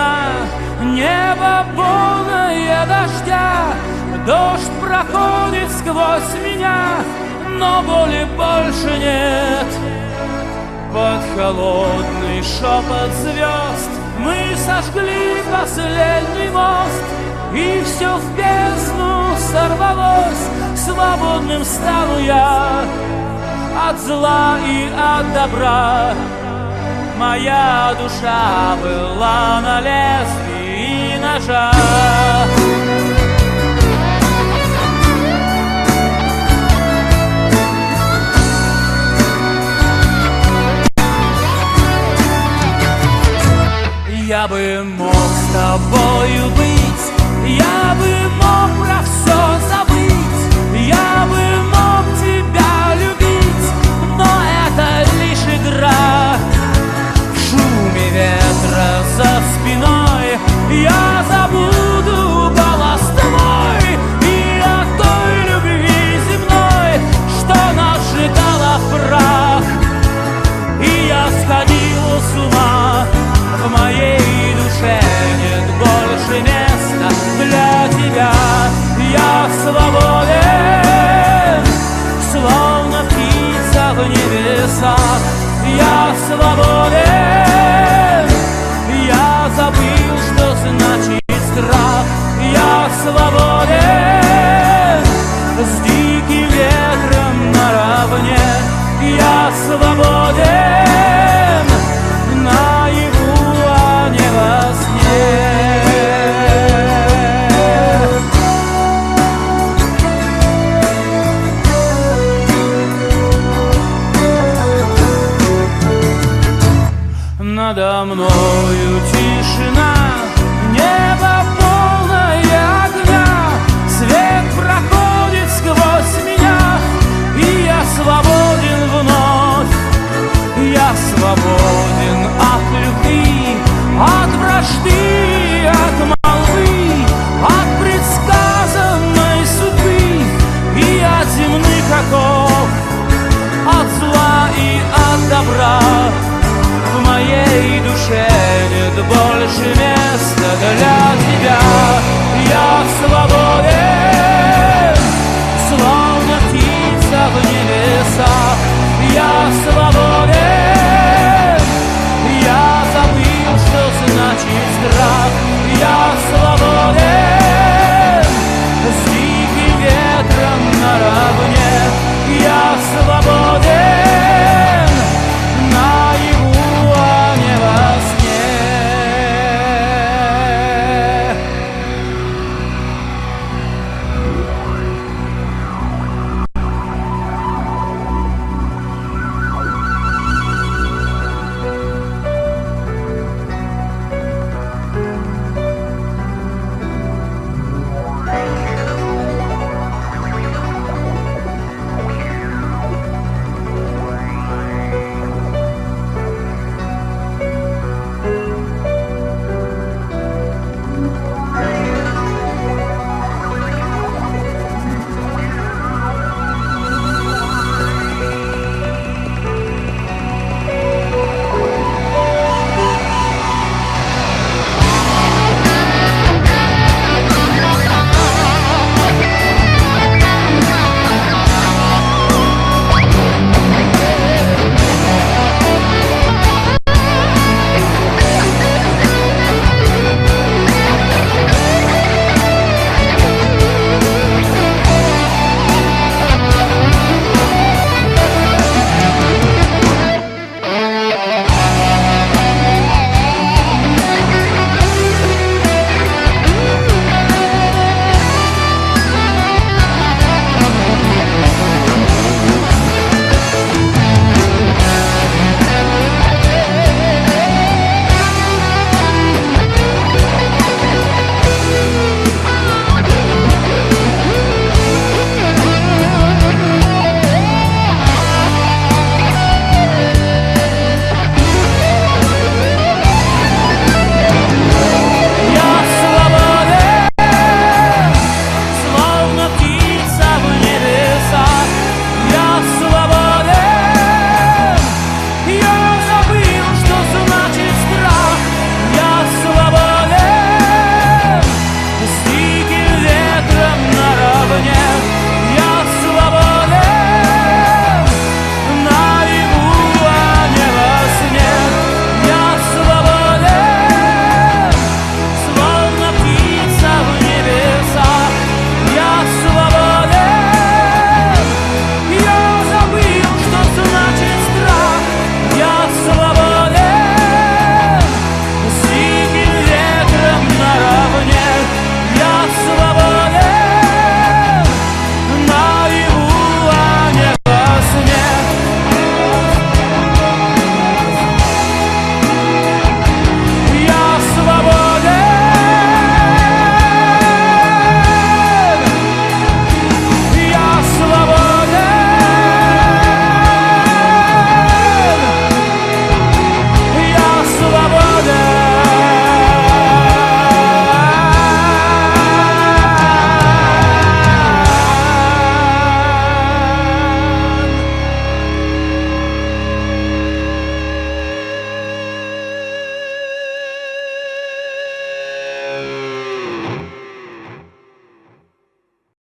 тишина, небо полное дождя, дождь проходит сквозь меня, но боли больше нет. Под холодный шепот звезд мы сожгли последний мост, и все в бездну сорвалось, свободным стану я от зла и от добра. Моя душа была на лезвии ножа. Я бы мог с тобою быть, я бы мог про все забыть, я бы мог тебя любить, но это лишь игра. В шуме ветра за спиной я забуду голос твой и о той любви земной, что нас сжигала в прах. И я сходил с ума, в моей душе нет больше места для тебя. Я свободен, словно птица в небесах. Я свободен, я забыл, что значит страх. Я свободен, с диким ветром наравне. Я свободен, наяву, а не во сне. Надо мною тишина, небо полное огня, свет проходит сквозь меня, и я свободен вновь. Я свободен от любви, от вражды, от молвы, от предсказанной судьбы и от земных оков, от зла и от добра. В моей душе нет больше места для тебя.